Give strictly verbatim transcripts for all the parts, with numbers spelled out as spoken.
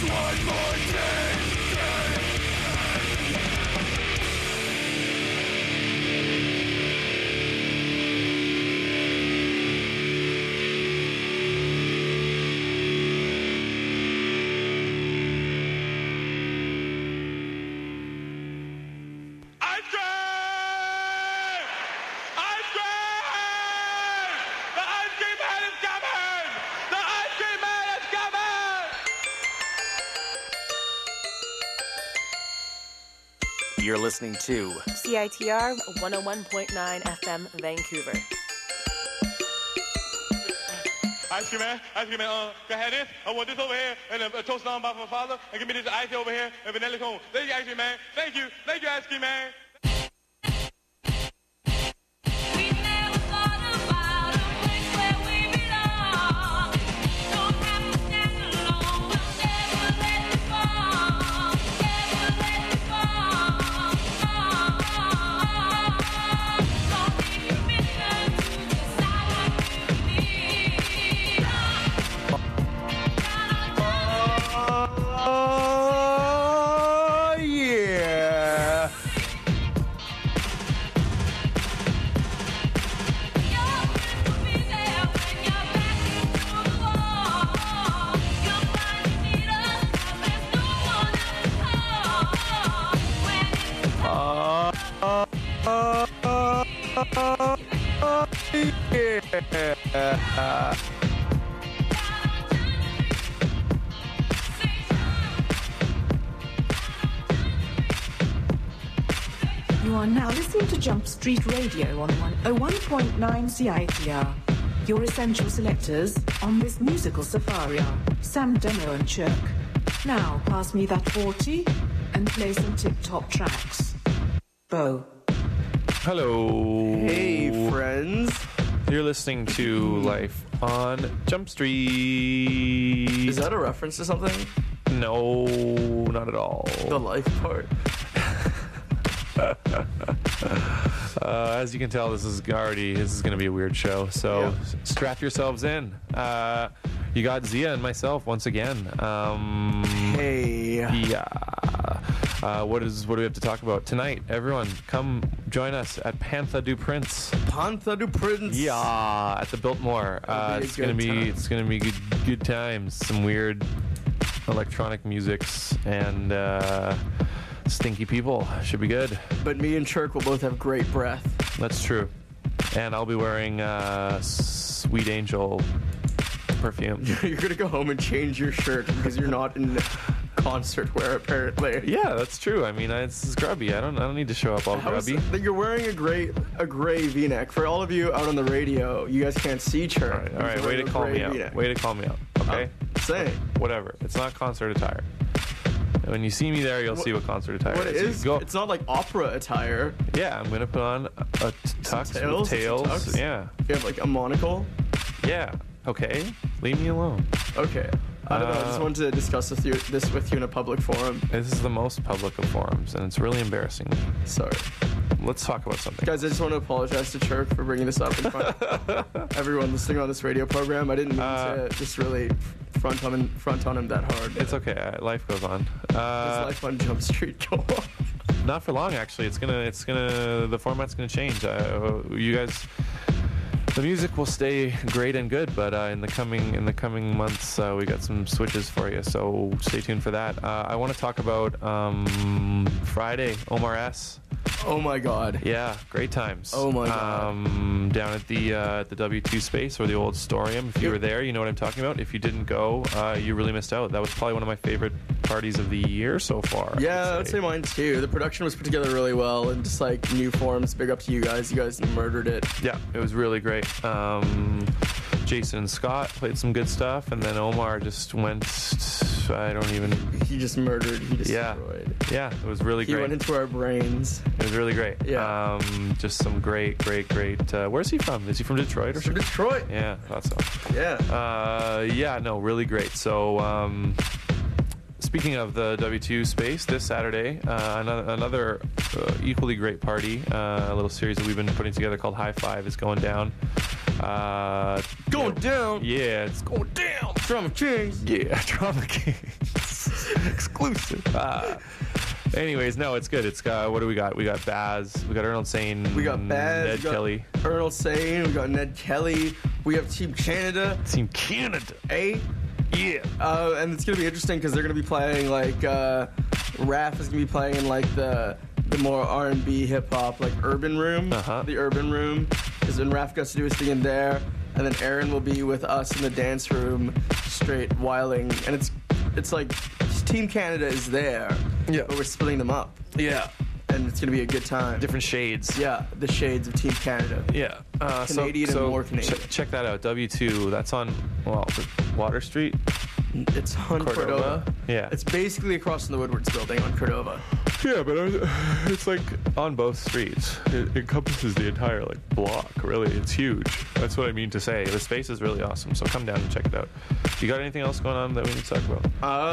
You're listening to C I T R one oh one point nine F M Vancouver. Ice cream man, ice cream man, uh, can I have this? I want this over here, and a, a toast on by my father, and give me this ice over here, and vanilla cone. Thank you, ice cream man. Thank you. Thank you, ice cream man. You are now listening to Jump Street Radio on one oh one point nine C I T R. Your essential selectors on this musical safari are Sam Demo and Chirk. Now pass me that forty and play some tip-top tracks. Bo. Hello. Hey, friends. You're listening to Life on Jump Street. Is that a reference to something? No, not at all. The life part. uh, as you can tell, this is already this is going to be a weird show. So yeah. strap yourselves in. Uh, you got Zia and myself once again. Um, hey. Yeah. Uh, what is what do we have to talk about tonight? Everyone, come join us at Pantha du Prince. Pantha du Prince. Yeah, at the Biltmore. Uh, it's gonna be time. it's gonna be good good times. Some weird electronic musics and uh, stinky people. Should be good. But me and Chirk will both have great breath. That's true. And I'll be wearing uh, Sweet Angel perfume. You're gonna go home and change your shirt because you're not in concert wear, apparently. Yeah, that's true. I mean, I, it's grubby. I don't. I don't need to show up all How grubby. is, you're wearing a gray, a gray V-neck. For all of you out on the radio, you guys can't see Chirk. All right, all right. Way to call me out. V-neck. Way to call me out. Okay. I'm saying. Whatever. It's not concert attire. When you see me there, you'll what, see what concert attire what is. It is Go. It's not like opera attire. Yeah, I'm gonna put on a t- tux tails, with tails. tux. Yeah. You have like a monocle. Yeah. Okay. Leave me alone. Okay. I don't know. I just Uh, wanted to discuss with you, this with you in a public forum. This is the most public of forums, and it's really embarrassing me. Sorry. Let's talk about something. Guys, I just want to apologize to Chirk for bringing this up in front of everyone listening on this radio program. I didn't mean Uh, to just really front on him, front on him that hard. It's okay. uh, Life goes on. His Uh, life on Jump Street go on. not for long, actually. It's gonna. It's gonna. The format's gonna change. Uh, you guys. The music will stay great and good, but uh, in the coming in the coming months, uh, we got some switches for you. So stay tuned for that. Uh, I want to talk about um, Friday, Omar S. Oh my God. Yeah, great times. Oh my God. Um, down at the uh, at the W two space or the old Storium. If you were there, you know what I'm talking about. If you didn't go, uh, you really missed out. That was probably one of my favorite parties of the year so far. Yeah, I would say mine too. The production was put together really well, and just like new forms. Big up to you guys. You guys murdered it. Yeah, it was really great. Um, Jason and Scott played some good stuff, and then Omar just went. I don't even. He just murdered. He Yeah, destroyed. yeah, it was really He great. went into our brains. It was really great. Yeah. Um, just some great, great, great. Uh, where's he from? Is he from Detroit or From something? Detroit. Yeah, thought so. Yeah. Uh, yeah, no, really great. So, um, speaking of the W two space, this Saturday, uh, another, another uh, equally great party, uh, a little series that we've been putting together called High Five is going down. Uh, Going yeah, down. Yeah, it's going down. Drama Kings. Yeah, Drama Kings. Exclusive. Uh, anyways, no, it's good. It's got, what do we got? We got Baz. We got Arnold Sane. We got Baz. Ned we got Kelly. Arnold Sane. We got Ned Kelly. We have Team Canada. Team Canada. Eh? Yeah. Uh, and it's gonna be interesting because they're gonna be playing like uh, Raph is gonna be playing in like the the more R and B hip hop like urban room, Uh-huh. the urban room, because then Raph gets to do his thing in there, and then Aaron will be with us in the dance room, straight whiling, and it's it's like Team Canada is there, Yeah. but we're splitting them up, Yeah. and it's gonna be a good time. Different shades. Yeah, the shades of Team Canada. Yeah. Uh, Canadian so, and so more Canadian. ch- check that out. W two. That's on, well, Water Street. It's on Cordova? Cordova. Yeah. It's basically across from the Woodwards building on Cordova. Yeah, but it's like on both streets. It encompasses the entire like block. Really, it's huge. That's what I mean to say. The space is really awesome. So come down and check it out. You got anything else going on that we need to talk about?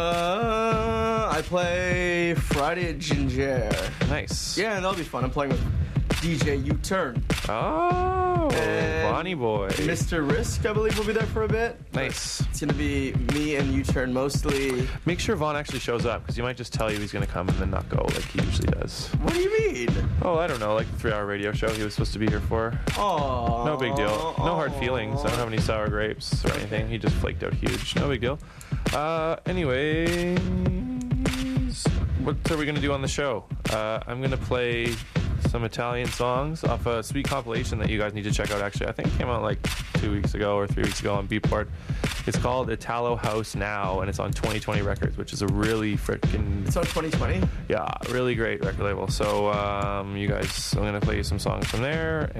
Uh, I play Friday at Ginger. Nice. Yeah, and that'll be fun. I'm playing with D J U-Turn. Oh, And Bonnie boy. Mister Risk, I believe, will be there for a bit. Nice. It's gonna be me and U-Turn mostly. Make sure Vaughn actually shows up because he might just tell you he's gonna come and then not go like he usually does. What do you mean? Oh, I don't know, like the three-hour radio show he was supposed to be here for. Oh, No big deal. No hard feelings. I don't have any sour grapes or anything. He just flaked out huge. No big deal. Uh, anyways, what are we gonna do on the show? Uh, I'm gonna play some Italian songs off a sweet compilation that you guys need to check out. Actually, I think it came out like two weeks ago or three weeks ago on Beatport. It's called Italo House Now, and it's on twenty twenty Records, which is a really freaking It's on twenty twenty. yeah, really great record label. So um, you guys, I'm gonna play you some songs from there,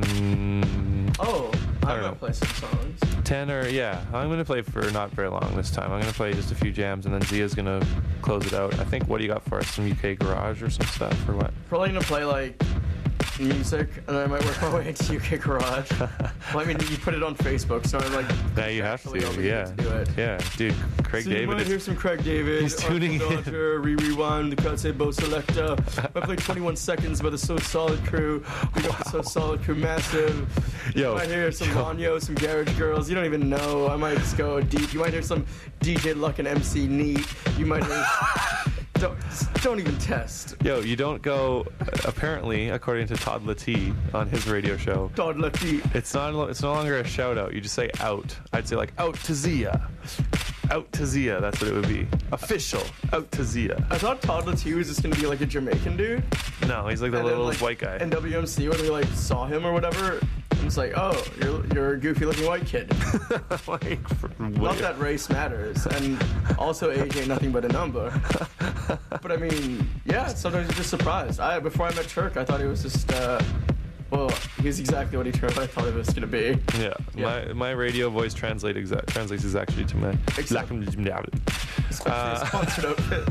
and Oh, I I'm don't gonna know. play some songs. ten or yeah, I'm gonna play for not very long this time. I'm gonna play just a few jams, and then Zia's gonna close it out. I think, what do you got for us? Some U K garage or some stuff, or what? Probably gonna play like music, and then I might work my way into U K Garage. Well, I mean, you put it on Facebook, so I'm like, Yeah, you have actually to. obligated Yeah, to do it. yeah, dude. Craig So you David might hear is. some Craig David, He's tuning in. Dodger, Re Rewind, the Katsebo Selecta. I played twenty-one Seconds by the So Solid Crew. We got the So Solid Crew massive. Yo, You might hear some yo. Lanyo, some Garage Girls. You don't even know. I might just go deep. You might hear some D J Luck and M C Neat. You might hear. don't, just don't even test. Yo, you don't go. Apparently, according to Todd Latee on his radio show, Todd Lucky. it's not. It's no longer a shout out. You just say out. I'd say like out to Zia. Out to Zia. That's what it would be. Official. Out to Zia. I thought Todd Latee was just gonna be like a Jamaican dude. No, he's like the And then, little like, white guy. in W M C when we like saw him or whatever. It's like, oh, you're you're a goofy looking white kid. like, for, Not that race matters, and also age ain't nothing but a number. But I mean, yeah, sometimes you're just surprised. I before I met Turk, I thought he was just, uh, well, he's exactly what he turned. I thought he was gonna be. Yeah, Yeah. my my radio voice translate exa- translates exactly to my. Except- Especially Uh, his sponsored outfit.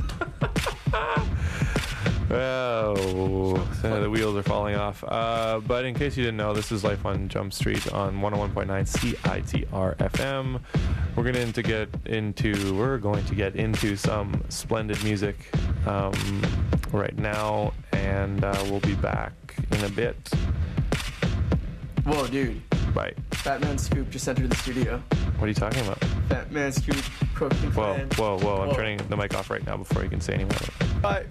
Oh, the wheels are falling off. Uh, but in case you didn't know, this is Life on Jump Street on one oh one point nine C I T R F M. We're going to get into we're going to get into some splendid music um, right now, and uh, we'll be back in a bit. Whoa, dude! Bye. Fat Man Scoop just entered the studio. What are you talking about? Fat Man Scoop cooking. Whoa, plan. whoa, whoa! I'm Whoa. turning the mic off right now before you can say any more. Bye.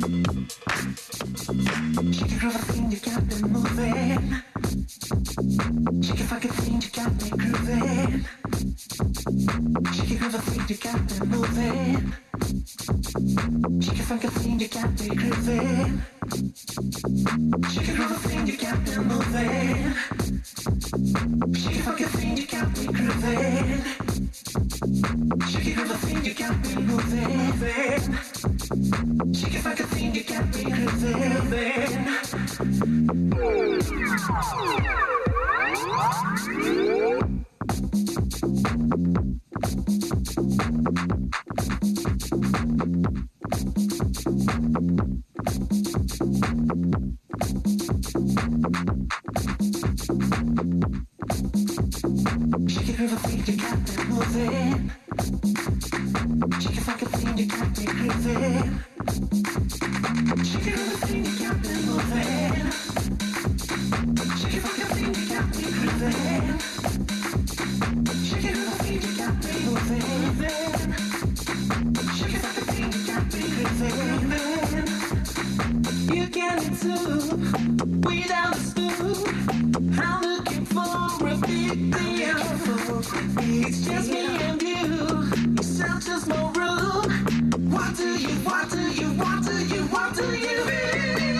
Shake it, groove thing, you got me moving. Shake it, fuck it thing, you got me grooving. Shake it, groove thing, you got me moving. Shake it, fuck it thing, you got me grooving. Shake it, groove thing, you got me moving. Shake it, fuck it thing, you got me grooving. Shake it, groove thing, you got me moving. Shake it, fuck it thing, you got me grooving. Shake it, groove thing, you got me moving. Shake it, fuck it thing, you got me grooving. Shake it, groove thing, you got me moving. Shake it, fuck it thing, you got me grooving. Shake it, groove thing, you got me moving. Shake it, fuck it thing, you got me grooving. You get it too, without a spoon. I'm looking for a big deal. It's just me and you. You sound just more rude. What do you, what do you, what do you, what do you feel?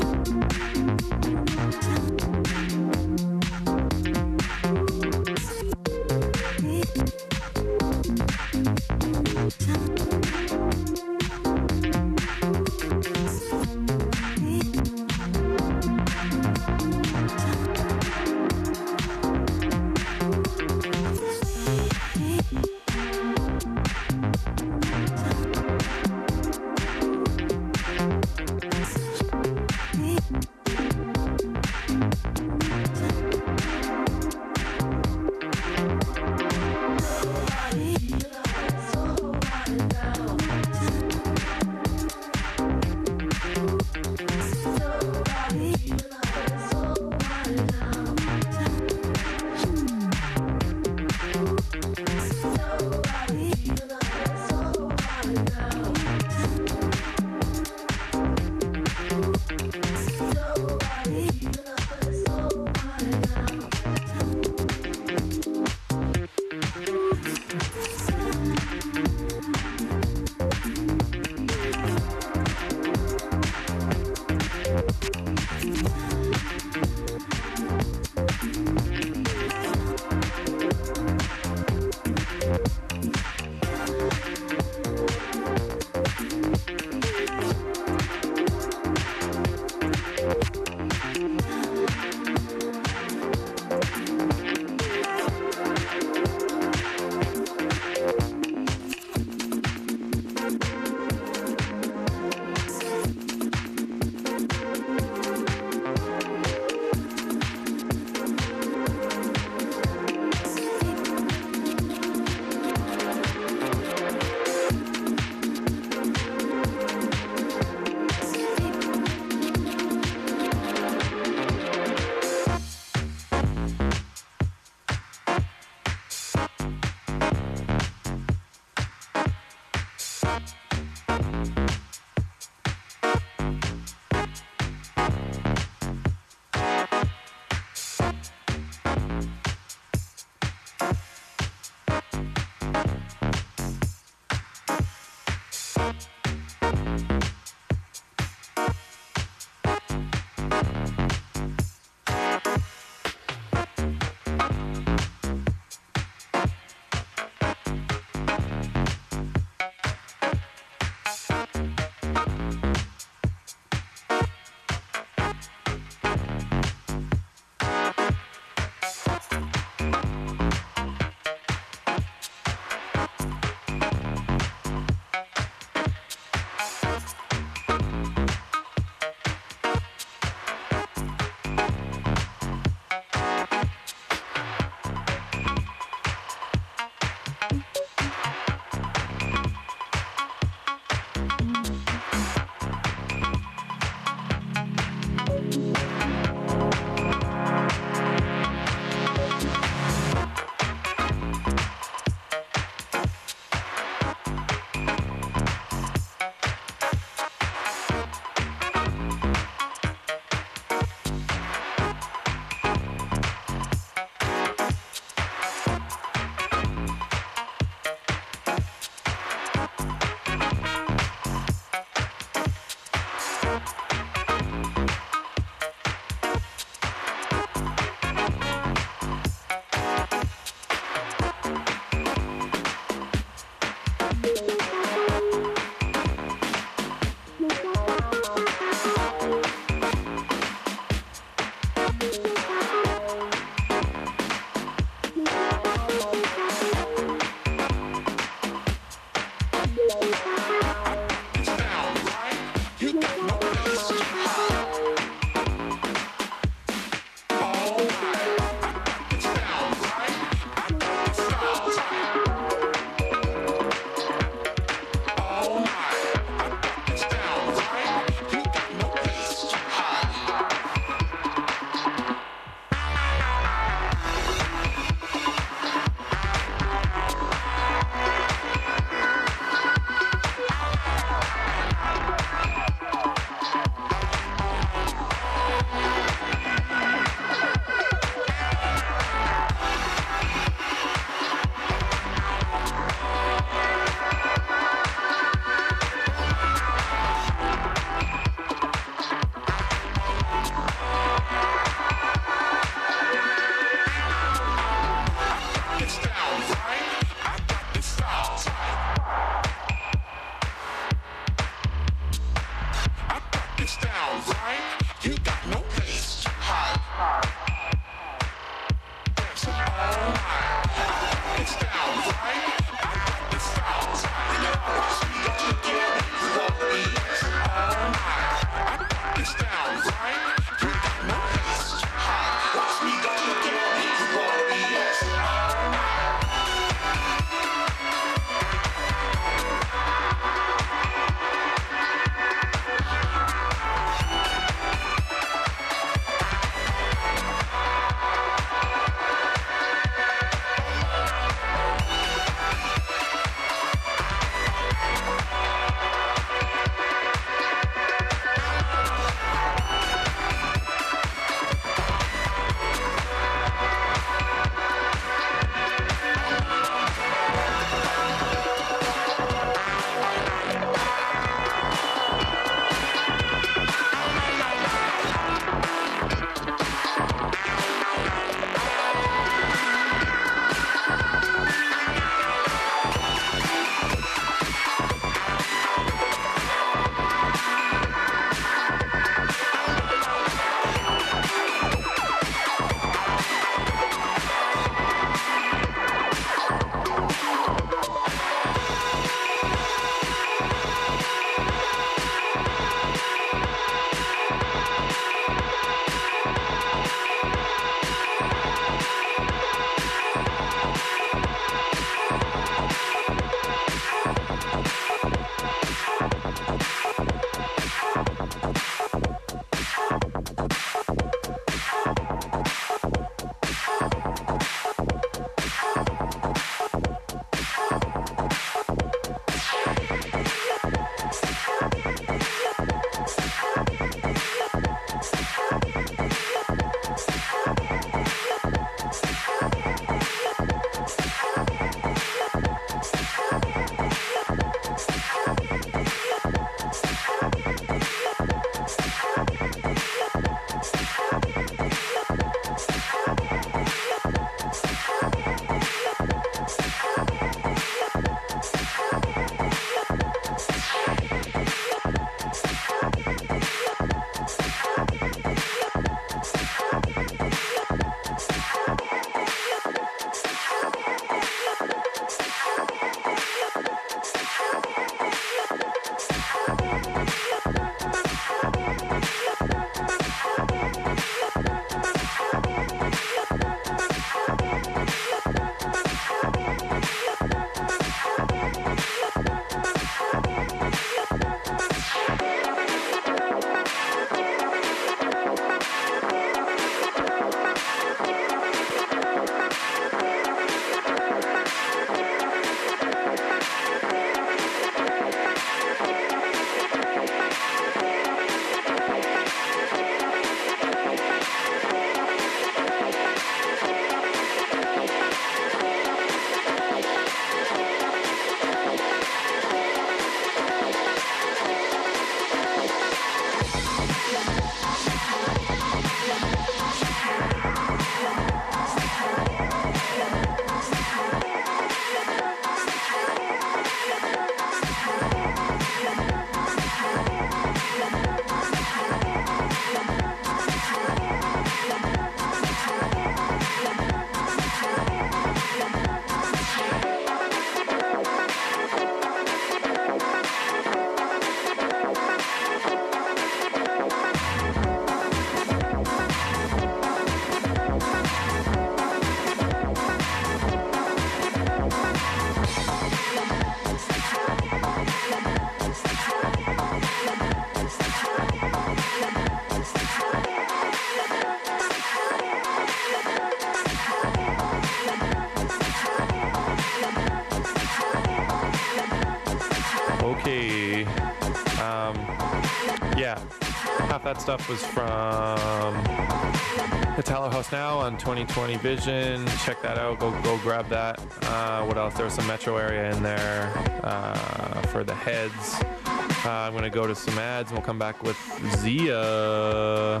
see. Um, yeah, half that stuff was from Italo House Now on twenty twenty Vision. Check that out. Go go grab that. Uh, what else? There was some Metro area in there uh, for the heads. Uh, I'm going to go to some ads, and we'll come back with Zia.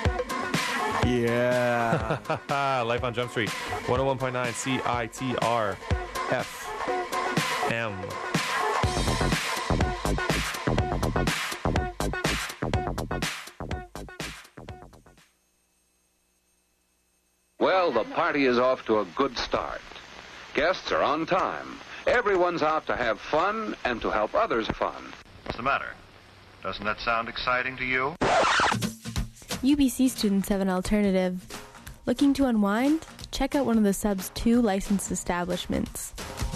Yeah. Life on Jump Street. one oh one point nine C I T R F M. Well, the party is off to a good start. Guests are on time. Everyone's out to have fun and to help others have fun. What's the matter? Doesn't that sound exciting to you? U B C students have an alternative. Looking to unwind? Check out one of the sub's two licensed establishments.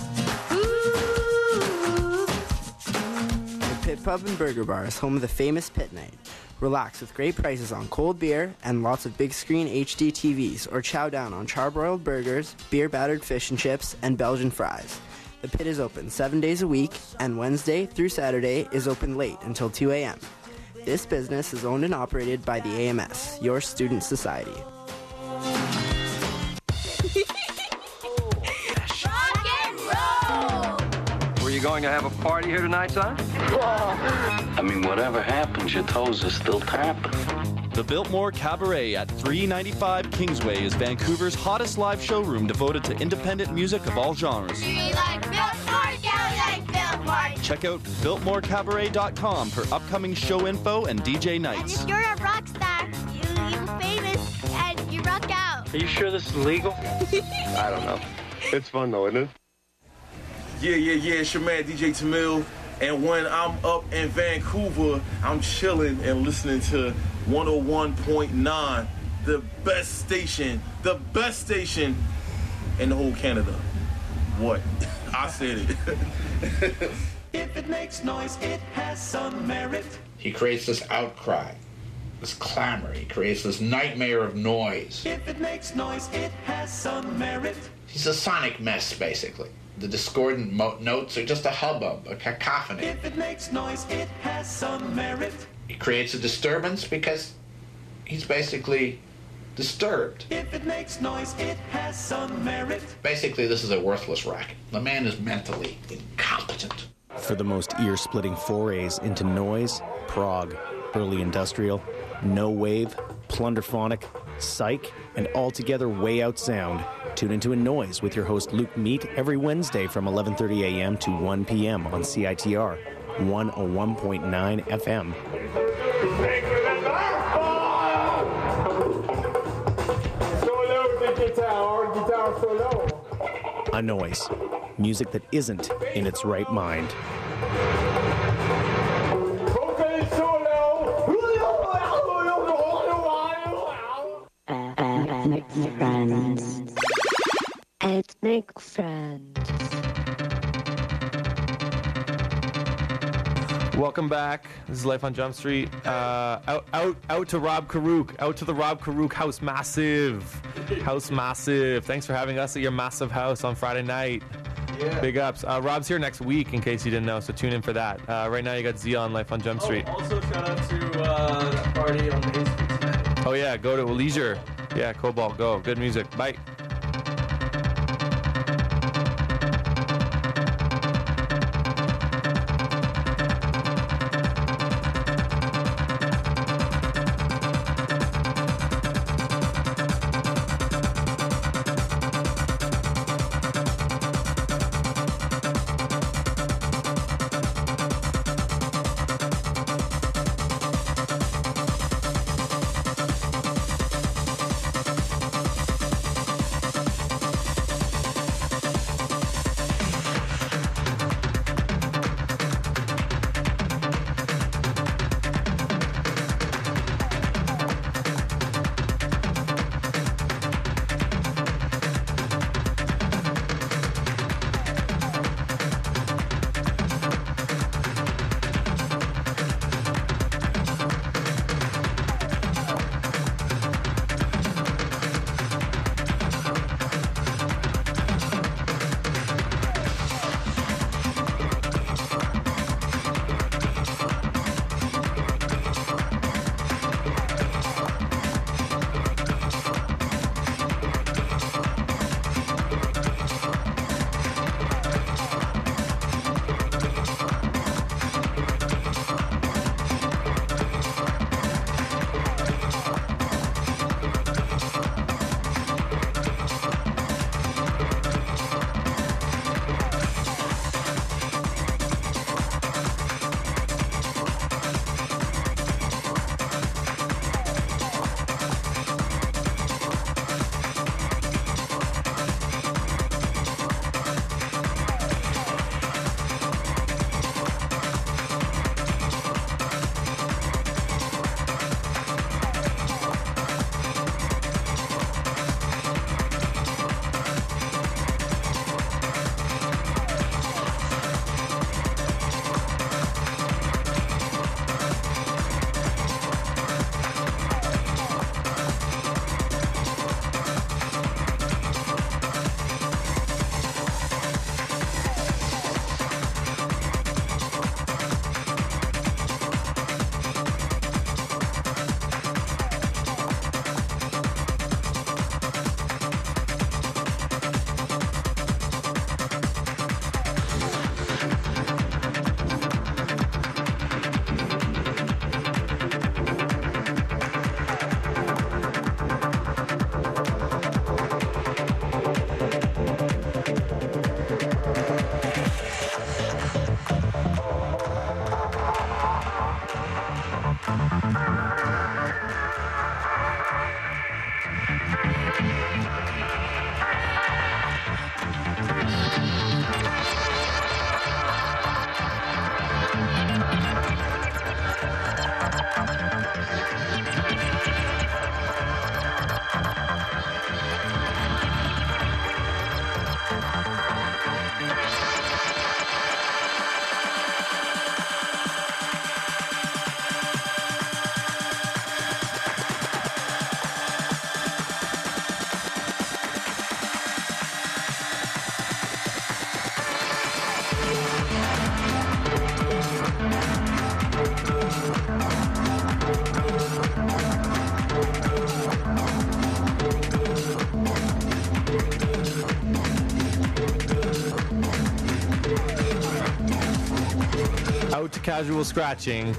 The Pit Pub and Burger Bar is home of the famous Pit Night. Relax with great prices on cold beer and lots of big screen H D T Vs, or chow down on charbroiled burgers, beer-battered fish and chips, and Belgian fries. The Pit is open seven days a week, and Wednesday through Saturday is open late until two a.m. This business is owned and operated by the A M S, your student society. Rock and roll! Were you going to have a party here tonight, son? I mean, whatever happens, your toes are still tapping. The Biltmore Cabaret at three ninety-five Kingsway is Vancouver's hottest live showroom devoted to independent music of all genres. Do you like Biltmore? Yeah, we like Biltmore. Check out biltmore cabaret dot com for upcoming show info and D J nights. And if you're a rock star, you, you're famous and you rock out. Are you sure this is legal? I don't know. It's fun though, isn't it? Yeah, yeah, yeah, it's your man D J Tamil. And when I'm up in Vancouver, I'm chilling and listening to one oh one point nine, the best station, the best station in the whole Canada. What? I said it. If it makes noise, it has some merit. He creates this outcry, this clamor. He creates this nightmare of noise. If it makes noise, it has some merit. He's a sonic mess, basically. The discordant mo- notes are just a hubbub, a cacophony. If it makes noise, it has some merit. He creates a disturbance because he's basically disturbed. If it makes noise, it has some merit. Basically, this is a worthless racket. The man is mentally incompetent. For the most ear-splitting forays into noise, prog, early industrial, no wave, plunderphonic, psych, and altogether way out sound, tune into A Noise with your host Luke Meat every Wednesday from eleven thirty a.m. to one p.m. on C I T R one oh one point nine F M. A Noise. Music that isn't in its right mind. Ethnic friends. Ethnic friends. Welcome back. This is Life on Jump Street. Uh, out, out, out to Rob Karuk. Out to the Rob Karuk House Massive. House Massive. Thanks for having us at your massive house on Friday night. Yeah. Big ups. Uh, Rob's here next week, in case you didn't know, so tune in for that. Uh, right now, you got Zia on Life on Jump Street. Oh, also, shout out to uh, that party on the eighth Street tonight. Oh, yeah. Go to Leisure. Yeah, Cobalt. Go. Good music. Bye. casual scratching.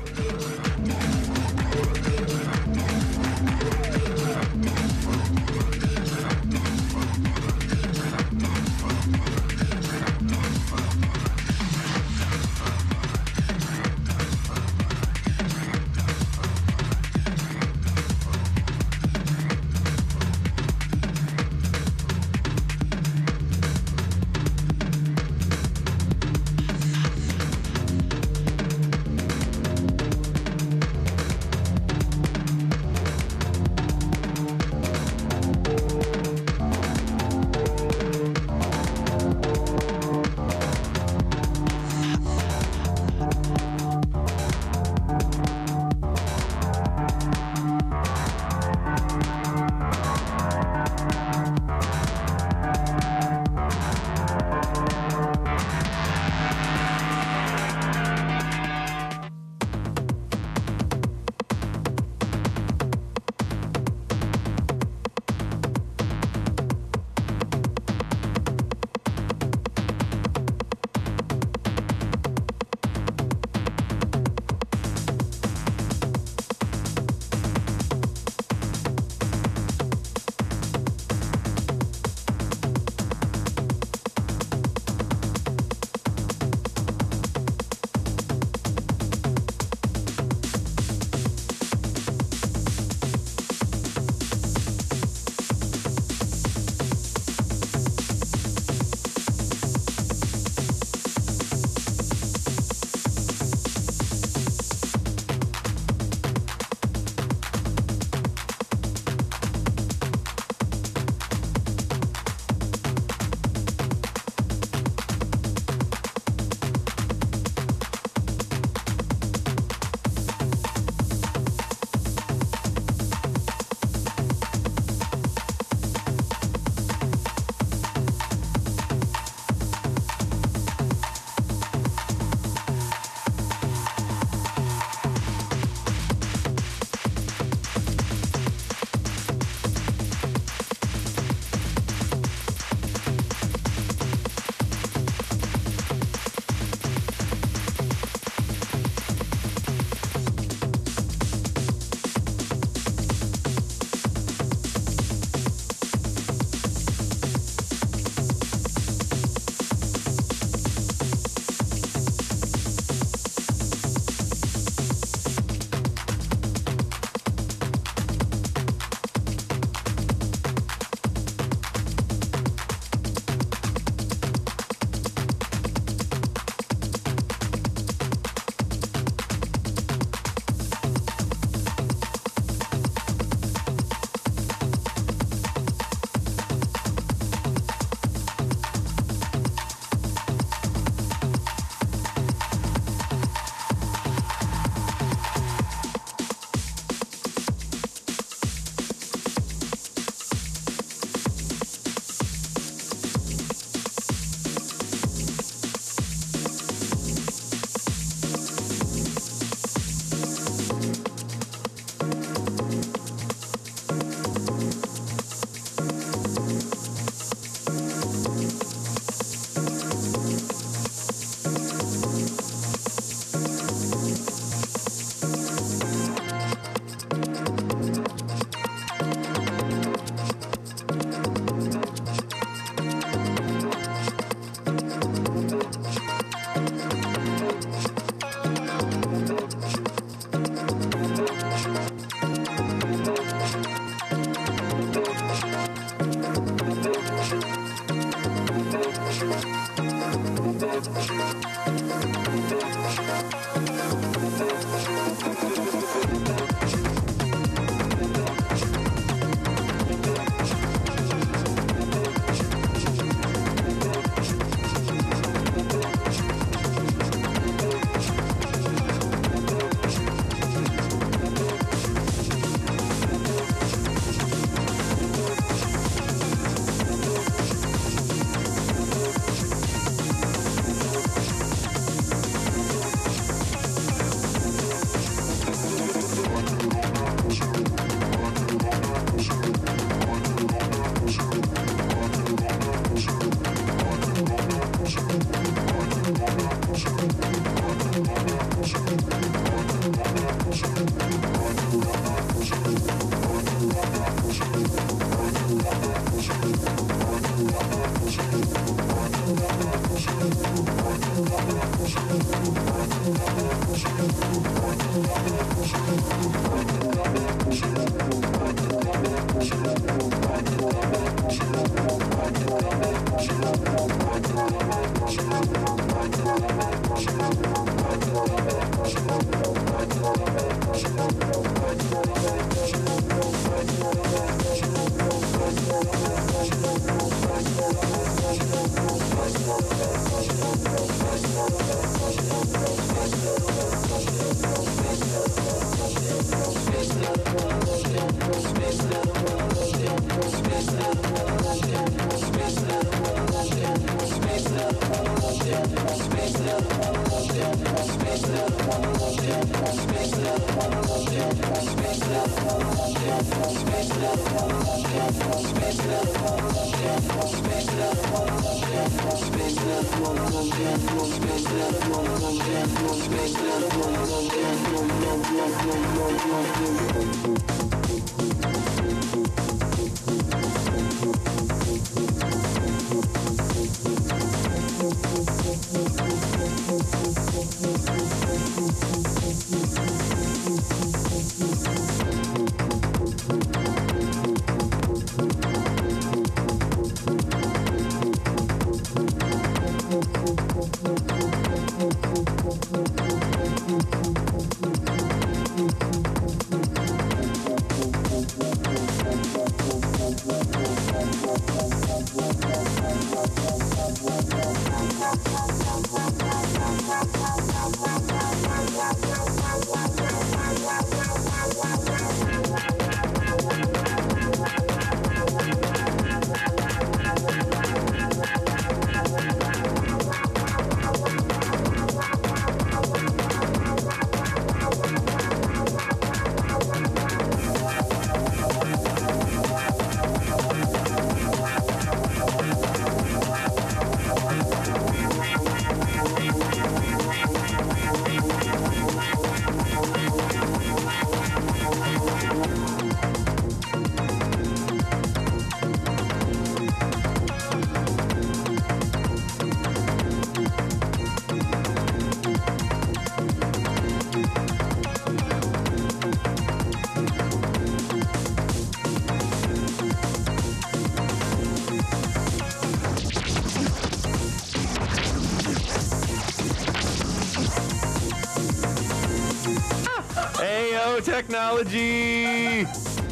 Ayo technology!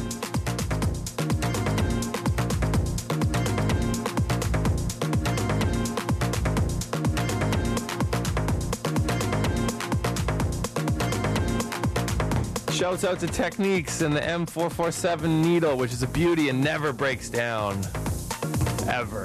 Shouts out to Techniques and the M four forty-seven needle, which is a beauty and never breaks down. Ever.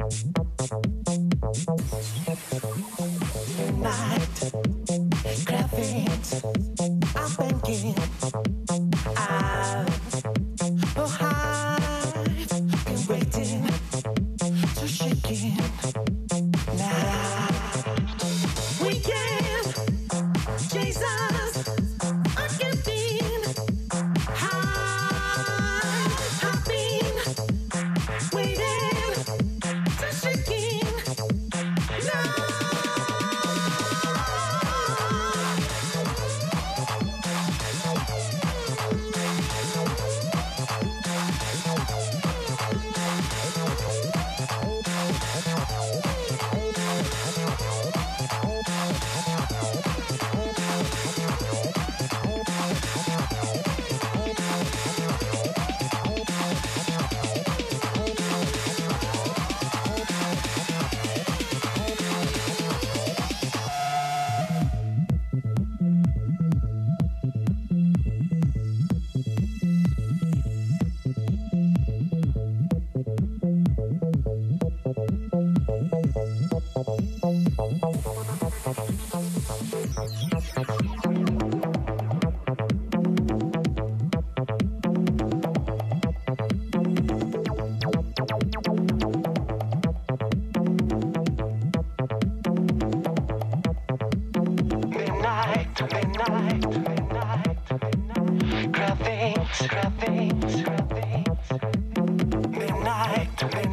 Night, grab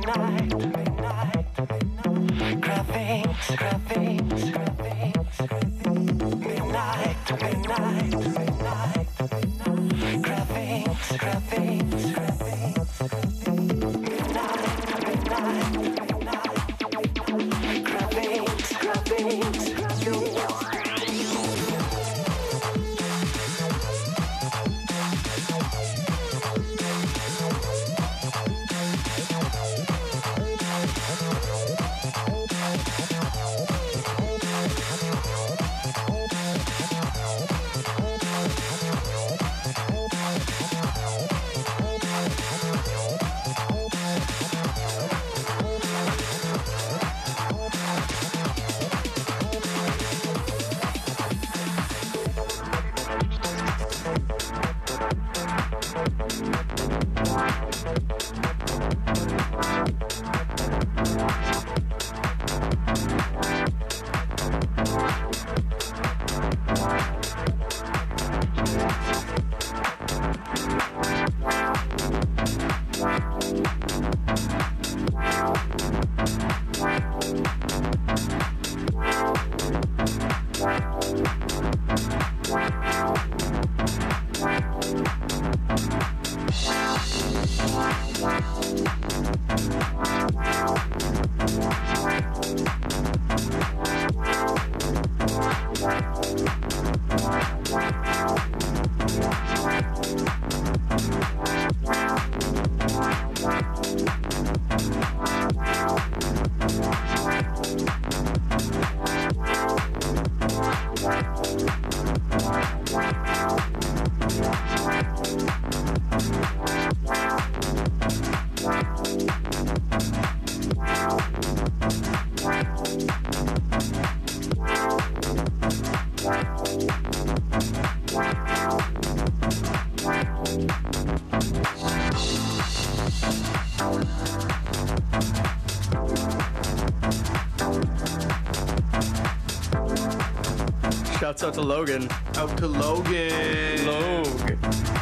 Shouts out to Logan. Out to Logan. Log.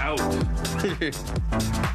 Out.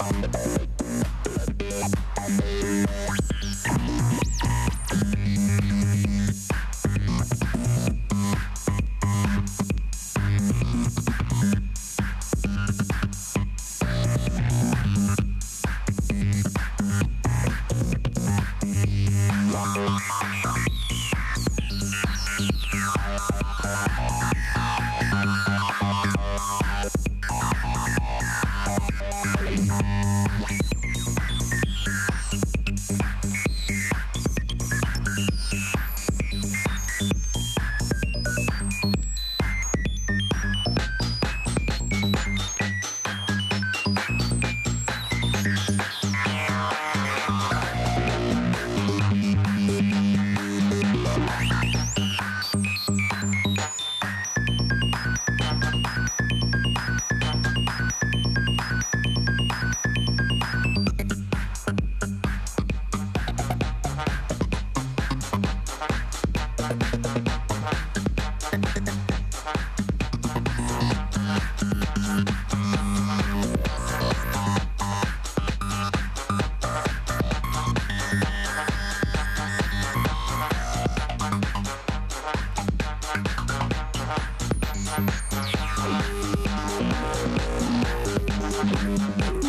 Thank you.